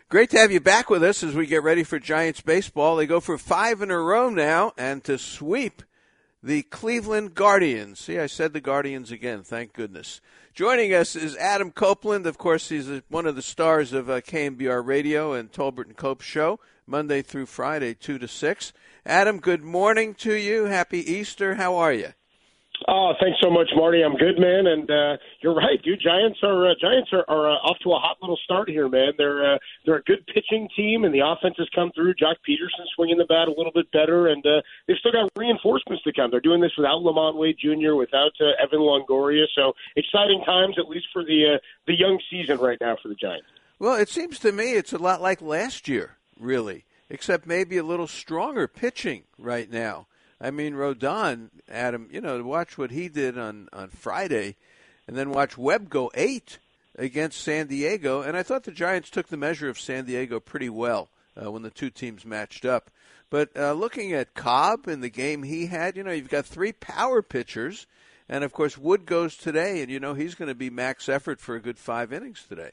Great to have you back with us as we get ready for Giants baseball. They go for 5 in a row now and to sweep the Cleveland Guardians. See, I said the Guardians again, thank goodness. Joining us is Adam Copeland. Of course, he's one of the stars of KMBR Radio and Tolbert and Cope Show, Monday through Friday, 2 to 6. Adam, good morning to you. Happy Easter. How are you? Oh, thanks so much, Marty. I'm good, man. And you're right, dude. Giants are off to a hot little start here, man. They're a good pitching team, and the offense has come through. Jock Peterson swinging the bat a little bit better, and they've still got reinforcements to come. They're doing this without Lamont Wade Jr., without Evan Longoria. So exciting times, at least for the young season right now for the Giants. Well, it seems to me it's a lot like last year, really, except maybe a little stronger pitching right now. I mean, Rodon, Adam, to watch what he did on Friday and then watch Webb go 8 against San Diego. And I thought the Giants took the measure of San Diego pretty well when the two teams matched up. But looking at Cobb in the game he had, you've got 3 power pitchers. And, of course, Wood goes today, and, he's going to be max effort for a good 5 innings today.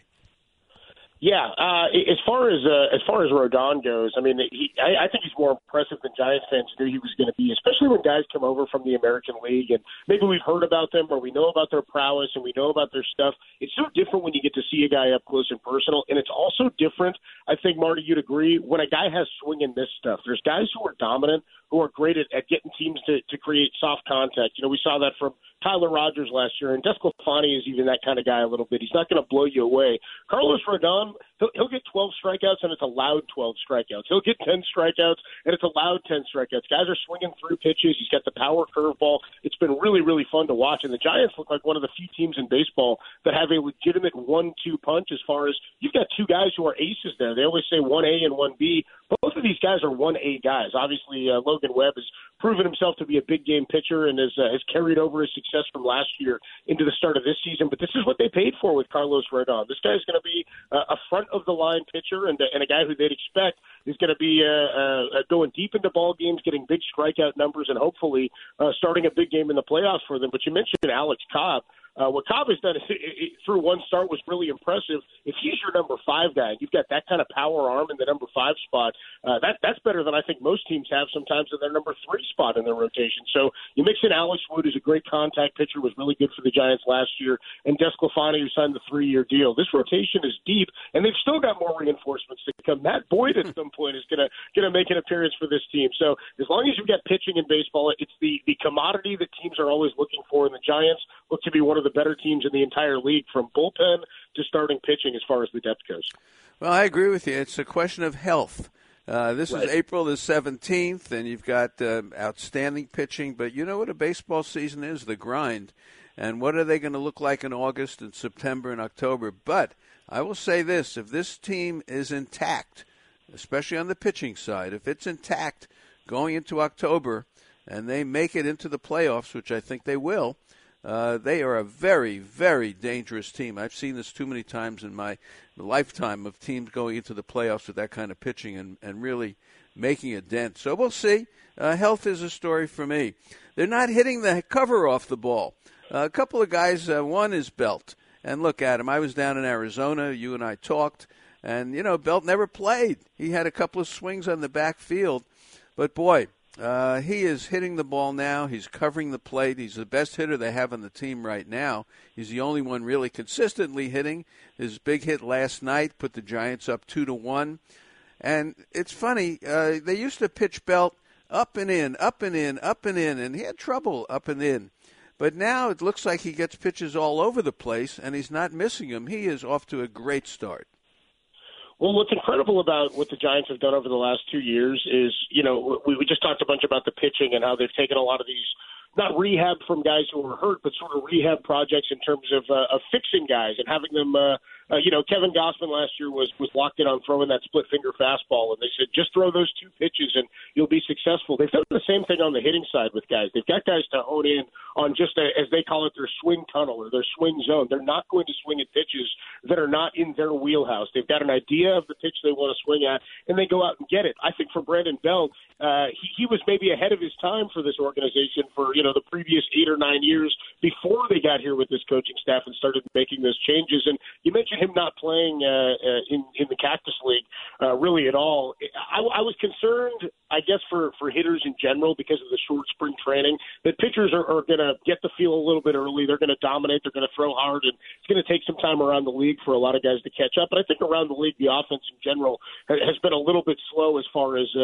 Yeah, as far as Rodon goes, I mean, I think he's more impressive than Giants fans knew he was going to be, especially when guys come over from the American League and maybe we've heard about them or we know about their prowess and we know about their stuff. It's so different when you get to see a guy up close and personal, and it's also different, I think, Marty, you'd agree, when a guy has swing and miss stuff. There's guys who are dominant, who are great at getting teams to create soft contact. We saw that from Tyler Rogers last year, and Desclafani is even that kind of guy a little bit. He's not going to blow you away. Carlos Rodon, he'll get 12 strikeouts, and it's allowed 12 strikeouts. He'll get 10 strikeouts, and it's allowed 10 strikeouts. Guys are swinging through pitches. He's got the power curveball. It's been really, really fun to watch, and the Giants look like one of the few teams in baseball that have a legitimate 1-2 punch as far as you've got 2 guys who are aces there. They always say 1A and 1B. Both of these guys are 1A guys. Obviously, Logan Webb has proven himself to be a big game pitcher and has carried over his success from last year into the start of this season. But this is what they paid for with Carlos Rodon. This guy's going to be a front-of-the-line pitcher and a guy who they'd expect is going to be going deep into ball games, getting big strikeout numbers, and hopefully starting a big game in the playoffs for them. But you mentioned Alex Cobb. What Cobb has done through one start was really impressive. If he's your number 5 guy, you've got that kind of power arm in the number 5 spot. That's better than I think most teams have sometimes in their number 3 spot in their rotation. So you mix in Alex Wood, who's a great contact pitcher, was really good for the Giants last year, and Desclafani, who signed the 3-year deal. This rotation is deep, and they've still got more reinforcements to come. Matt Boyd at some point is going to make an appearance for this team. So as long as you've got pitching in baseball, it's the commodity that teams are always looking for, and the Giants look to be one of the better teams in the entire league from bullpen to starting pitching as far as the depth goes. Well, I agree with you. It's a question of health. This is April the 17th, and you've got outstanding pitching. But you know what a baseball season is, the grind. And what are they going to look like in August and September and October? But I will say this, if this team is intact, especially on the pitching side, if it's intact going into October and they make it into the playoffs, which I think they will, they are a very, very dangerous team. I've seen this too many times in my lifetime of teams going into the playoffs with that kind of pitching and really making a dent. So we'll see. Health is a story for me. They're not hitting the cover off the ball. A couple of guys, one is Belt. And look, Adam, I was down in Arizona. You and I talked. And, Belt never played. He had a couple of swings on the backfield. But, boy, he is hitting the ball now. He's covering the plate. He's the best hitter they have on the team right now. He's the only one really consistently hitting. His big hit last night put the Giants up 2-1. And it's funny, they used to pitch Belt up and in, up and in, up and in, and he had trouble up and in. But now it looks like he gets pitches all over the place, and he's not missing them. He is off to a great start. Well, what's incredible about what the Giants have done over the last 2 years is, we just talked a bunch about the pitching and how they've taken a lot of these, not rehab from guys who were hurt, but sort of rehab projects in terms of fixing guys and having them Kevin Gausman last year was locked in on throwing that split finger fastball, and they said, just throw those 2 pitches and you'll be successful. They've done the same thing on the hitting side with guys. They've got guys to hone in on just, as they call it, their swing tunnel or their swing zone. They're not going to swing at pitches that are not in their wheelhouse. They've got an idea of the pitch they want to swing at, and they go out and get it. I think for Brandon Belt, he was maybe ahead of his time for this organization for, the previous 8 or 9 years before they got here with this coaching staff and started making those changes. And you mentioned him not playing in the Cactus League. really at all. I was concerned, I guess, for hitters in general because of the short spring training, that pitchers are going to get the feel a little bit early. They're going to dominate. They're going to throw hard, and it's going to take some time around the league for a lot of guys to catch up. But I think around the league, the offense in general has been a little bit slow as far as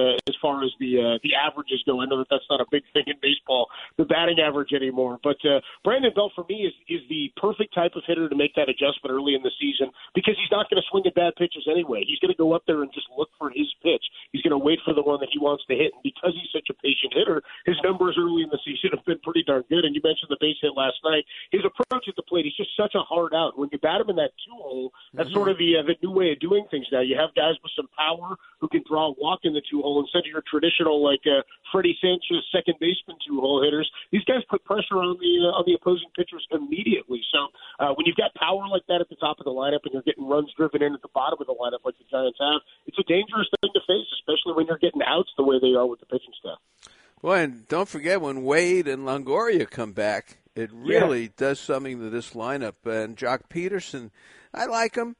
the averages go. I know that's not a big thing in baseball, the batting average anymore. But Brandon Belt, for me, is the perfect type of hitter to make that adjustment early in the season because he's not going to swing at bad pitches anyway. He's going to go up there and just look for his pitch. He's going to wait for the one that he wants to hit. And because he's such a patient hitter, his numbers early in the season have been pretty darn good. And you mentioned the base hit last night. His approach at the plate, he's just such a hard out. When you bat him in that two-hole, that's sort of the new way of doing things now. You have guys with some power who can draw a walk in the two-hole instead of your traditional, like Freddie Sanchez, second baseman two-hole hitters. These guys put pressure on the opposing pitchers immediately. So when you've got power like that at the top of the lineup and you're getting runs driven in at the bottom of the lineup like the Giants have, it's a dangerous thing to face, especially when you're getting outs the way they are with the pitching staff. Well, and don't forget when Wade and Longoria come back, it really does something to this lineup. And Jock Peterson, I like him.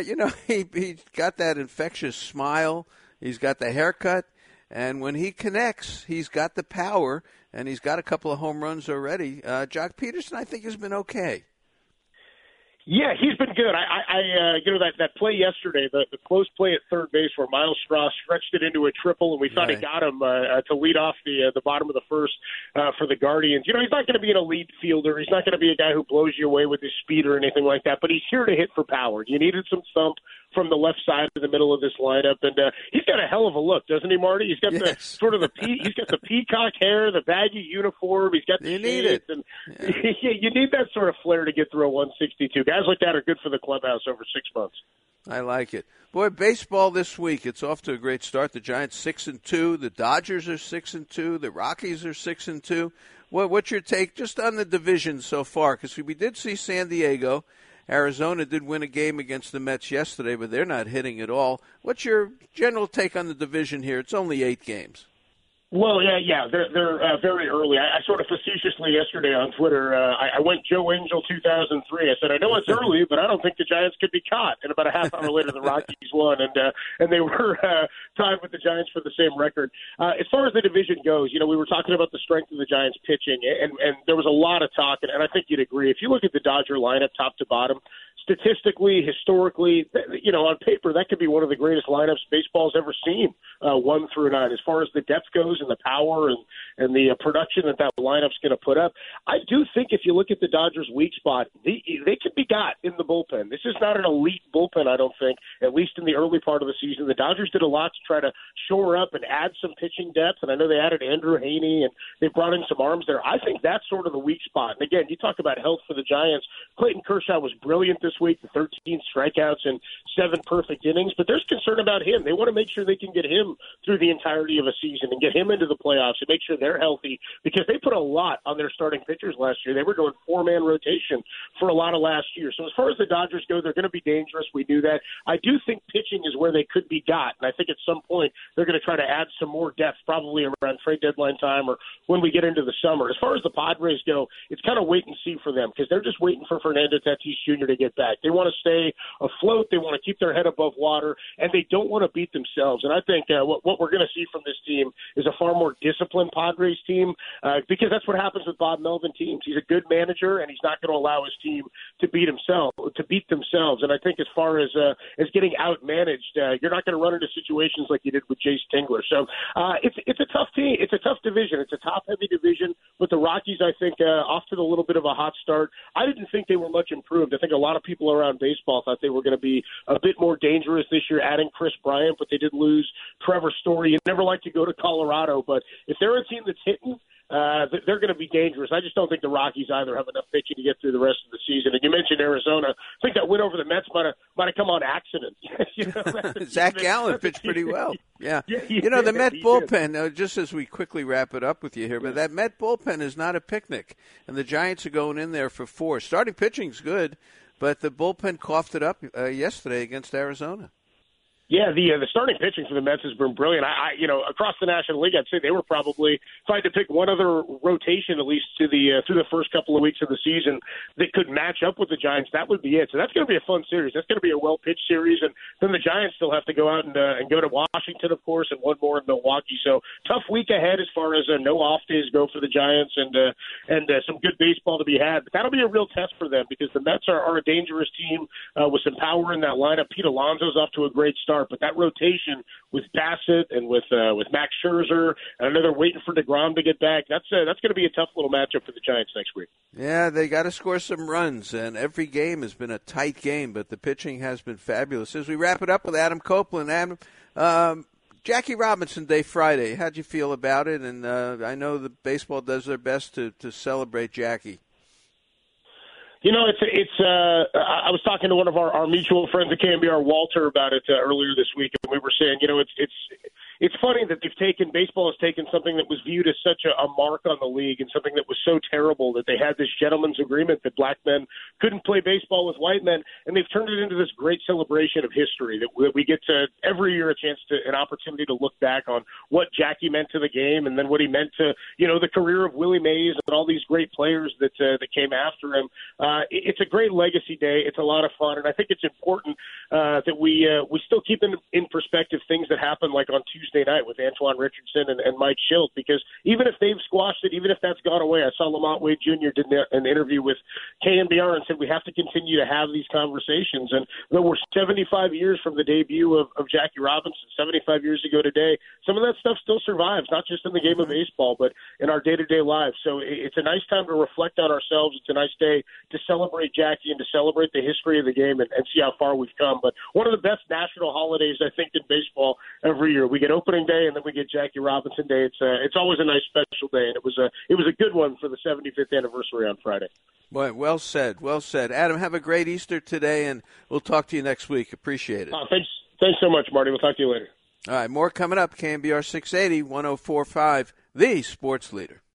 He's got that infectious smile. He's got the haircut. And when he connects, he's got the power, and he's got a couple of home runs already. Jock Peterson, I think, has been okay. Yeah, he's been good. That play yesterday, the close play at third base where Miles Straw stretched it into a triple, and we thought he got him to lead off the bottom of the first for the Guardians. He's not going to be an elite fielder. He's not going to be a guy who blows you away with his speed or anything like that, but he's here to hit for power. You needed some thump from the left side of the middle of this lineup, and he's got a hell of a look, doesn't he, Marty? He's got he's got the peacock hair, the baggy uniform. He's got the shades, and you need that sort of flair to get through a 162. Guys like that are good for the clubhouse over 6 months. I like it. Boy, baseball this week, it's off to a great start. The Giants 6-2, the Dodgers are 6-2, the Rockies are 6-2. What's your take just on the division so far? Because we did see San Diego. Arizona did win a game against the Mets yesterday, but they're not hitting at all. What's your general take on the division here? It's only 8 games. Well, yeah, they're very early. I sort of facetiously yesterday on Twitter, I went Joe Angel 2003. I said, I know it's early, but I don't think the Giants could be caught. And about a half hour later, the Rockies won, and they were tied with the Giants for the same record. As far as the division goes, we were talking about the strength of the Giants pitching, and there was a lot of talk, and I think you'd agree. If you look at the Dodger lineup top to bottom, statistically, historically, on paper, that could be one of the greatest lineups baseball's ever seen, 1 through 9. As far as the depth goes and the power and the production that lineup's going to put up, I do think if you look at the Dodgers' weak spot, they can be got in the bullpen. This is not an elite bullpen, I don't think, at least in the early part of the season. The Dodgers did a lot to try to shore up and add some pitching depth, and I know they added Andrew Heaney, and they brought in some arms there. I think that's sort of the weak spot. And again, you talk about health for the Giants. Clayton Kershaw was brilliant this week, the 13 strikeouts and 7 perfect innings, but there's concern about him. They want to make sure they can get him through the entirety of a season and get him into the playoffs and make sure they're healthy, because they put a lot on their starting pitchers last year. They were doing 4-man rotation for a lot of last year. So as far as the Dodgers go, they're going to be dangerous. We knew that. I do think pitching is where they could be got, and I think at some point they're going to try to add some more depth, probably around trade deadline time or when we get into the summer. As far as the Padres go, it's kind of wait and see for them, because they're just waiting for Fernando Tatis Jr. to get back. They want to stay afloat. They want to keep their head above water, and they don't want to beat themselves. And I think what we're going to see from this team is a far more disciplined Padres team, because that's what happens with Bob Melvin teams. He's a good manager, and he's not going to allow his team to beat themselves. And I think as far as getting out-managed, you're not going to run into situations like you did with Jace Tingler. So it's a tough team. It's a tough division. It's a top-heavy division. But the Rockies, I think, off to a little bit of a hot start. I didn't think they were much improved. I think a lot of people around baseball thought they were going to be a bit more dangerous this year, adding Chris Bryant, but they did lose Trevor Story. You never like to go to Colorado, but if they're a team that's hitting, they're going to be dangerous. I just don't think the Rockies either have enough pitching to get through the rest of the season. And you mentioned Arizona. I think that win over the Mets might have come on accident. Zach Gallen pitched pretty well. Yeah. The Met bullpen, just as we quickly wrap it up with you here, but that Met bullpen is not a picnic. And the Giants are going in there for 4. Starting pitching's good, but the bullpen coughed it up yesterday against Arizona. Yeah, the starting pitching for the Mets has been brilliant. Across the National League, I'd say they were probably, if I had to pick one other rotation, at least to the through the first couple of weeks of the season, that could match up with the Giants, that would be it. So that's going to be a fun series. That's going to be a well-pitched series, and then the Giants still have to go out and go to Washington, of course, and one more in Milwaukee. So tough week ahead as far as no off days go for the Giants, and some good baseball to be had. But that'll be a real test for them because the Mets are a dangerous team with some power in that lineup. Pete Alonso's off to a great start. But that rotation with Bassett and with Max Scherzer, and I know they're waiting for DeGrom to get back. That's going to be a tough little matchup for the Giants next week. Yeah, they got to score some runs, and every game has been a tight game, but the pitching has been fabulous. As we wrap it up with Adam Copeland, Adam, Jackie Robinson Day Friday, how'd you feel about it? And I know the baseball does their best to celebrate Jackie. You know, I was talking to one of our mutual friends at KNBR, Walter, about it earlier this week, and we were saying, it's funny that baseball has taken something that was viewed as such a mark on the league and something that was so terrible that they had this gentleman's agreement that black men couldn't play baseball with white men, and they've turned it into this great celebration of history that we get to every year an opportunity to look back on what Jackie meant to the game and then what he meant to, the career of Willie Mays and all these great players that came after him. It's a great legacy day. It's a lot of fun, and I think it's important that we still keep in perspective things that happen like on Tuesday night with Antoine Richardson and Mike Schilt, because even if they've squashed it, even if that's gone away, I saw Lamont Wade Jr. did an interview with KNBR and said we have to continue to have these conversations. And though we're 75 years from the debut of Jackie Robinson, 75 years ago today, some of that stuff still survives, not just in the game of baseball, but in our day-to-day lives. So it's a nice time to reflect on ourselves. It's a nice day to celebrate Jackie and to celebrate the history of the game and see how far we've come. But one of the best national holidays, I think, in baseball every year. We get opening day and then we get Jackie Robinson Day. It's always a nice special day, and it was a good one for the 75th anniversary on Friday. Boy, well said, well said. Adam, have a great Easter today, and we'll talk to you next week. Appreciate it. Thanks so much, Marty. We'll talk to you later. All right, more coming up. KNBR 680, 104.5, the Sports Leader.